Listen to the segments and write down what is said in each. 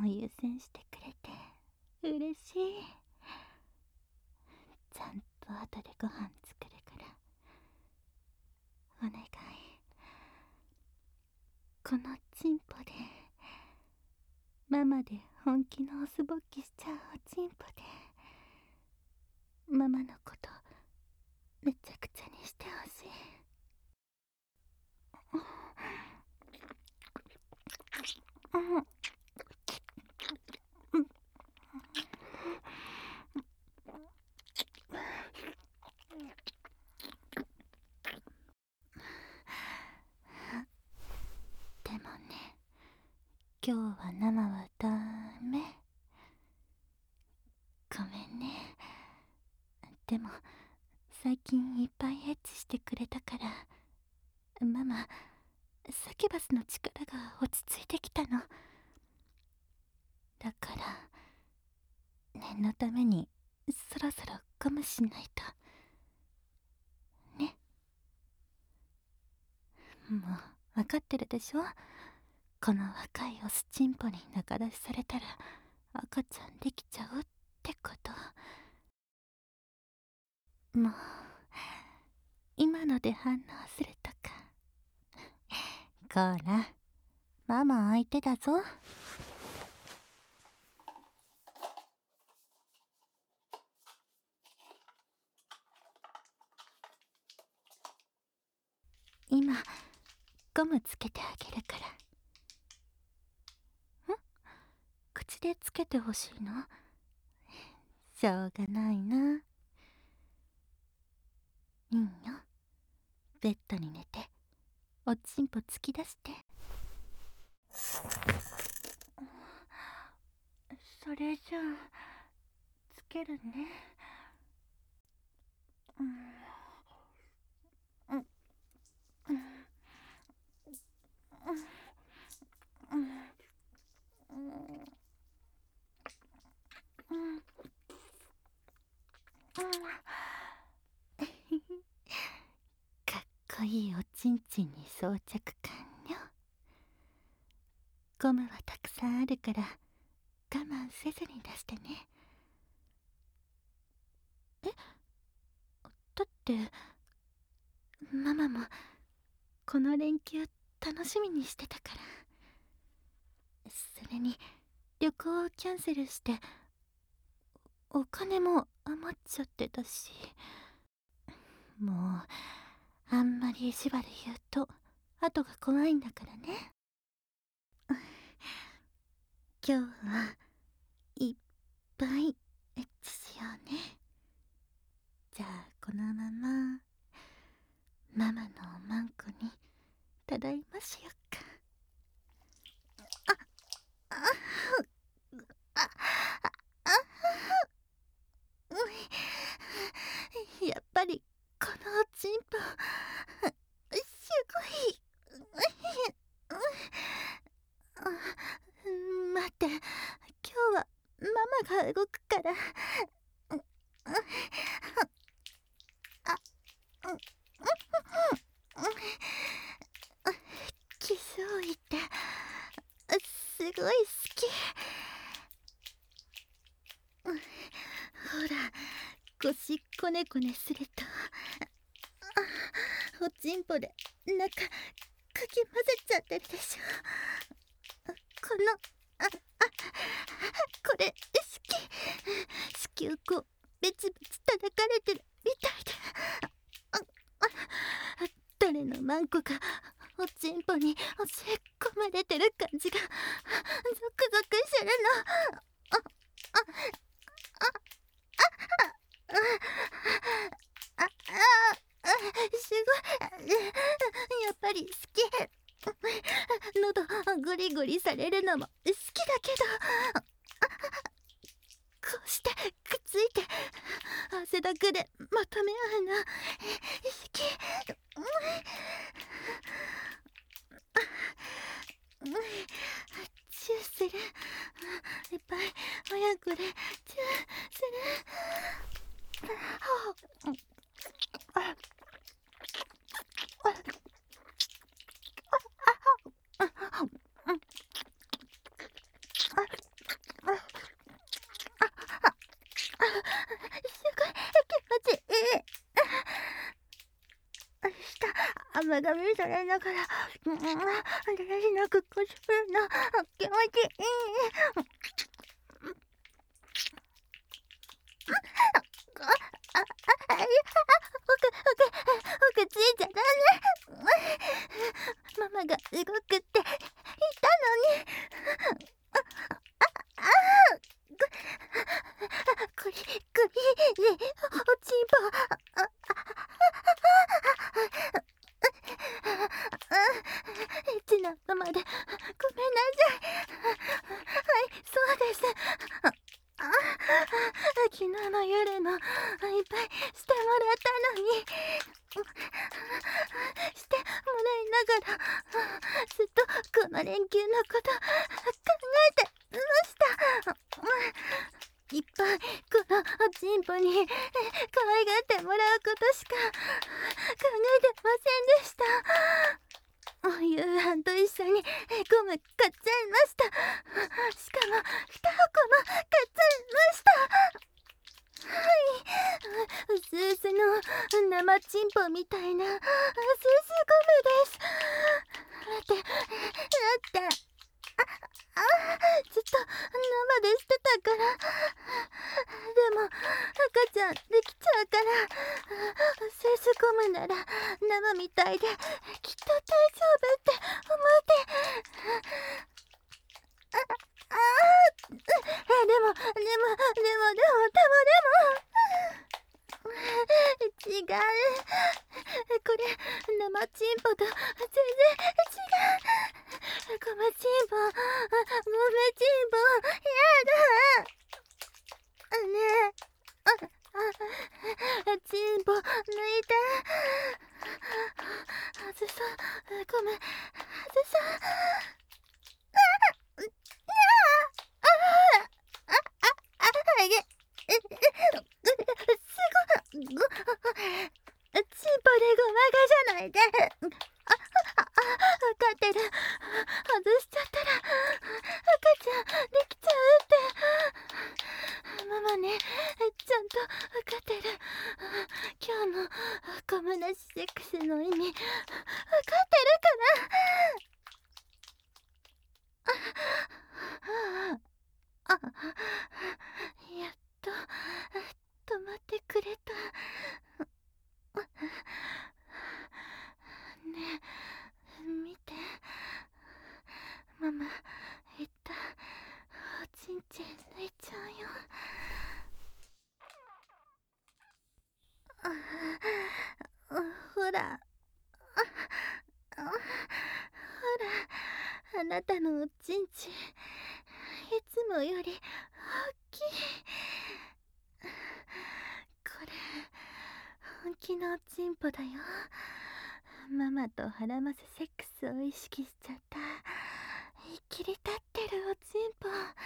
優先してくれて嬉しい。ちゃんと後でご飯作るからお願い。このチンポでママで本気のオスぼっきしちゃうおチンポでママのことめちゃくちゃにしてほしい。でもね、今日は生はダメ。ごめんね。でも最近いっぱいエッチしてくれたからママサキュバスの力が落ち着いてきたの。だから念のためにそろそろゴムしないとね。もう分かってるでしょ。この若いオスチンポに仲出しされたら赤ちゃんできちゃうってこと。もう今ので反応するとか。こらママ相手だぞ。今ゴムつけてあげるから。口でつけてほしいの？しょうがないな。いいよ。ベッドに寝ておちんぽ突き出して。それじゃあつけるね。かっこいいおちんちんに装着完了。ゴムはたくさんあるから我慢せずに出してね。だってママもこの連休楽しみにしてたから。それに旅行をキャンセルしてお金も余っちゃってたし、もうあんまり意地悪言うと後が怖いんだからね。今日はいっぱいエッチしようね。じゃあこのままママのおまんこにただいましよっか。あああやっぱりこのおちんぽすごい。待って、今日はママが動くから。キスを言ってすごい好き。ほら腰コネコネするとおちんぽで中かき混ぜちゃってるでしょ。このこれ好き。子宮口ベチベチ叩かれてるみたいで。誰のマンコがおちんぽに押し込まれてる感じがゾクゾクするの。すごい。やっぱり好き。喉グリグリされるのも好きだけど、こうしてくっついて汗だくでまとめ合うの好き。チューする。いっぱい親子でチューする。 マが見されながらだらしなくこするの気持ちいい。奥ついちゃダメ。ママが動くって言ったのに。これね、おちんぽ。エッチなママでごめんなさい。はい、そうです。昨日の夜もいっぱいしてもらったのに、してもらいながらずっとこの連休のこと考えてました。いっぱいこのおちんぽに可愛がってもらうことしか考えてませんでした。夕飯と一緒にゴム買っちゃいました。しかも2箱も買っちゃいました。はい、うすうすの生チンポみたいなうすうすゴムです。だってずっと生でしてたから。でも赤ちゃんできちゃうから、セースゴムなら生みたいできっと大丈夫って思ってでも違う。これ生チンポと全然違う。ゴムチンポ、ゴムチンポ、やだねえ。チンポ抜いて。外そう。ゴム外そう。チンポでごまかさないで。わかってる。外しちゃったら赤ちゃんできちゃうって。ママね、ちゃんとわかってる。今日のゴムなしセックスの意味わかってるから。やっと止まってくれた。ねえ、見て。ママ言った。おちんちん抜いちゃうよ。ほらほら、あなたのおちんちんいつもより大きい。これ本気のおちんぽだよ。ママと腹ませセックスを意識しちゃった切り立ってるおちんぽ。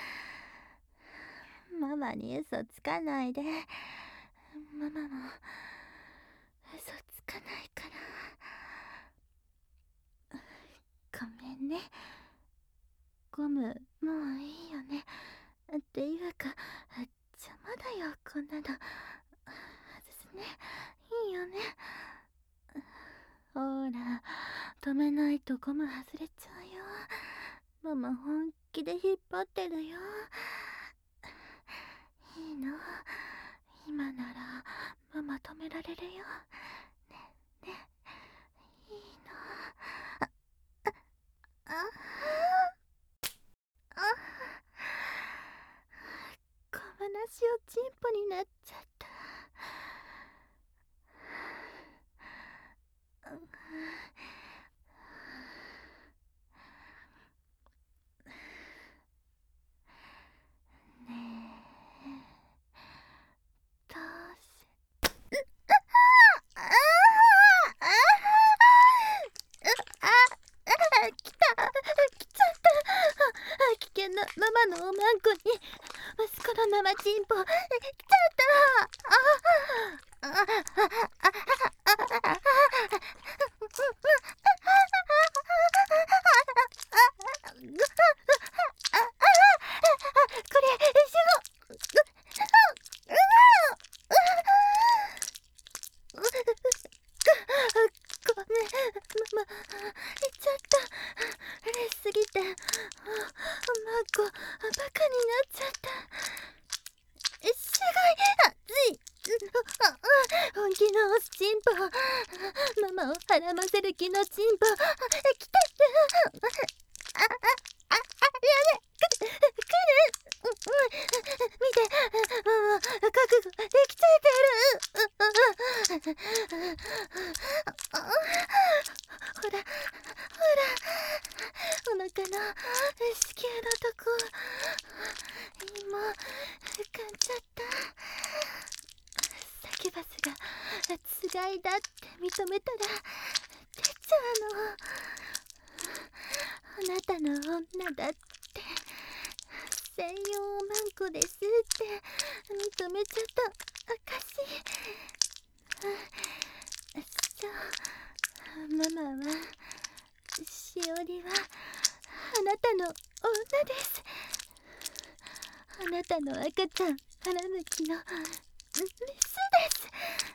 ママに嘘つかないで。ママも嘘つかないから。ごめんね。ゴムもういいよね。っていうか邪魔だよ、こんなの。外すね。いいよね。ほら、止めないとゴム外れちゃうよ。ママ本気で引っ張ってるよ。いいの？今ならママ止められるよ。ね、いいの。ゴムなしおちんぽになっちゃった。ねえ、どうし来ちゃった。危険なママのおまんこに息子の生チンポ来ちゃった。これごめん、 ちゃった。すごい熱い。本気のおちんぽ、ママをはらませる気のちんぽ、来てる。やべ、来る。見て、ママ覚悟できちゃってる。ほらお腹の子宮のとこ、今浮かんじゃった。サキュバスがつがいだって認めたら出ちゃうの。あなたの女だって専用マンコですって認めちゃった証。そう、ママはしおりはあなたの女です。あなたの赤ちゃん腹向きのメスです。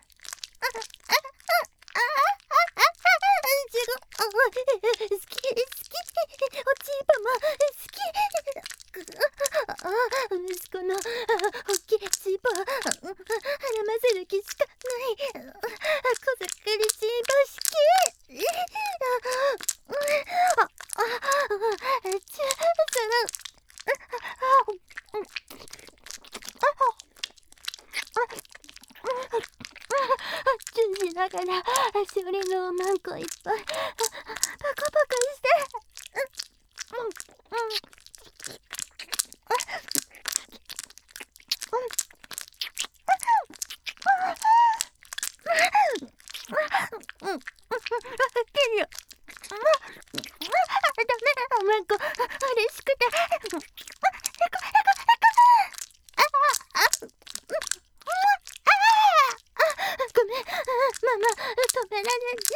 好き、おちんぱも好き。息子の大きいちんぽはらませる気しかない。小ざかりちんぽ好き。チューしながらしおりのおまんこいっぱいパカパカして。ダメ、おまんこ嬉しくてごめん、ママ止められない。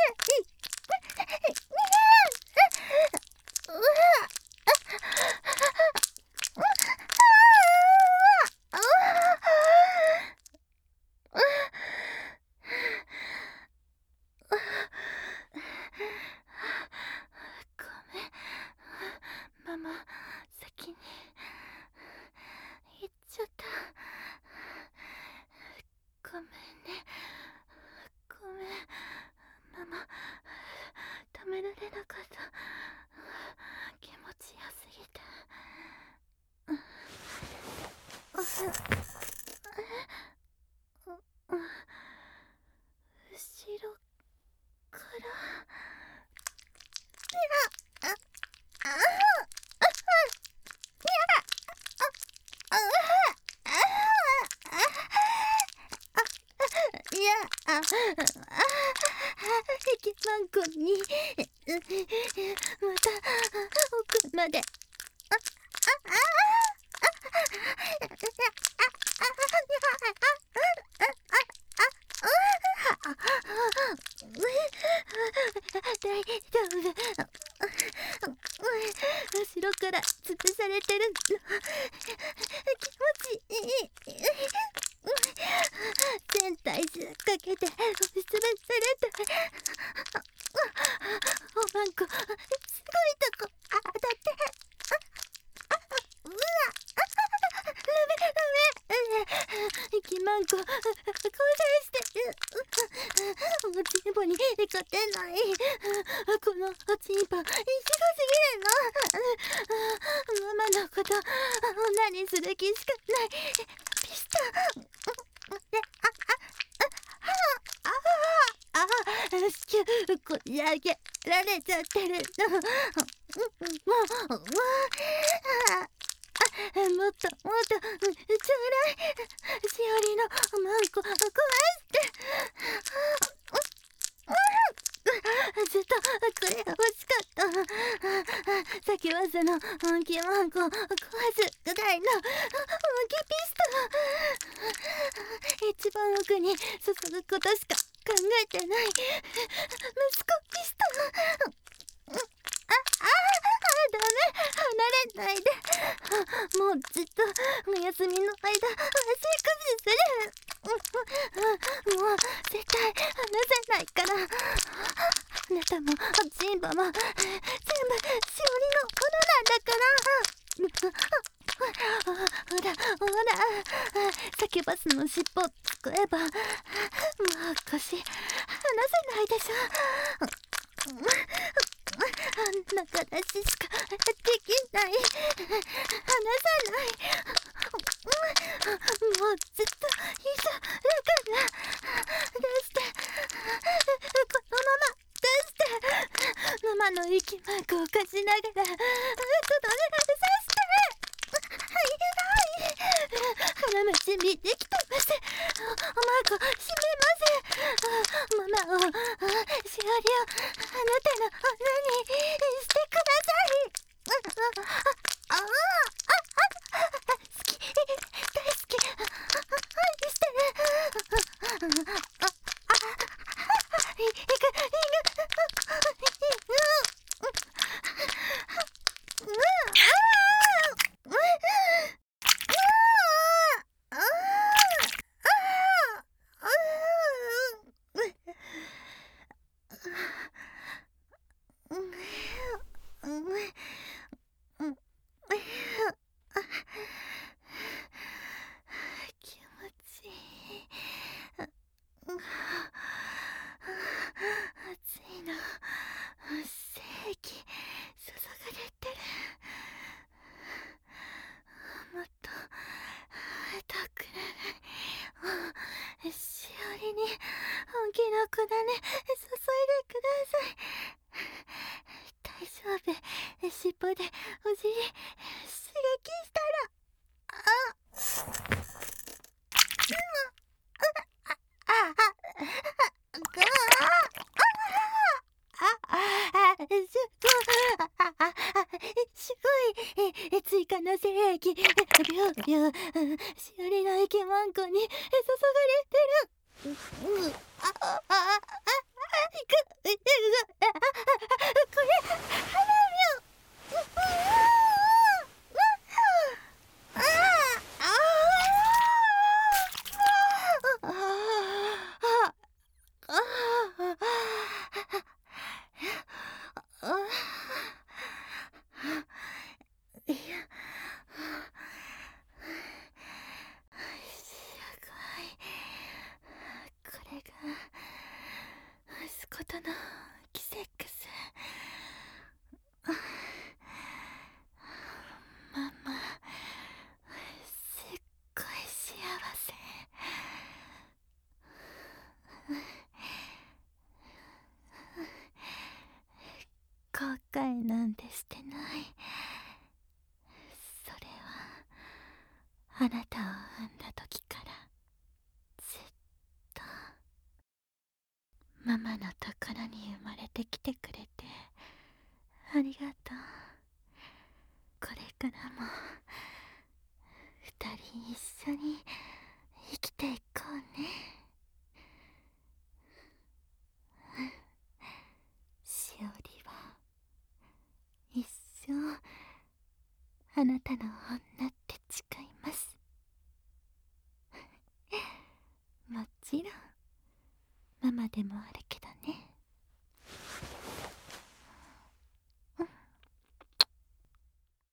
ママ、先に行っちゃった。ごめんね。ごめん、ママ止められなかった。気持ちよすぎて。後ろから駅マンコにまた奥まで大丈夫。後ろから潰されてるの気持ちいい。全体重かけて押しつぶされておまんこすごいとこ当たってうわダメきまんこ交代してる。おちんぽに勝てない。このおちんぽいちごすぎるの。ママのこと女にする気しかない。ピスタキューこじ上げられちゃってるの。もっとちょうだい。しおりのマンコ壊してずっとこれ欲しかった。先はその本気マンコ壊すぐらいの本気ピスト。一番奥に注ぐことしか考えてない息子ピスト。ダメ、離れないで。もうずっとお休みの間足くじする。もう絶対離せないから。あなたもおちんぽも全部しおりのものなんだから。 ほら、サキュバスの尻尾使えばもう腰離せないでしょ。あんな形しかできない。離さない。もうずっと一緒だから出して、このまま出して、ママの息マークを貸しながらとどめさせて。腹の準備できてます。マークを閉めます。ママを、しおりをあなたの女にしてください。好き、大好き、愛してる。気持ちいい。暑いの精液注がれてる。もっと遠くらいしおりに本気の粉ね注いでください。大丈夫。尻尾でお尻刺激したらすごい追加の精液ビュービューしおりの息マンコに注がれてる。これ花これが息子とのキセックス。ママすっごい幸せ。後悔なんてしてない。それはあなたを産んだ時からずっと。ママのところに生まれてきてくれてありがとう。これからも二人一緒に生きていこうね。しおりは一生あなたの女って誓います。もちろんママでもあるけど。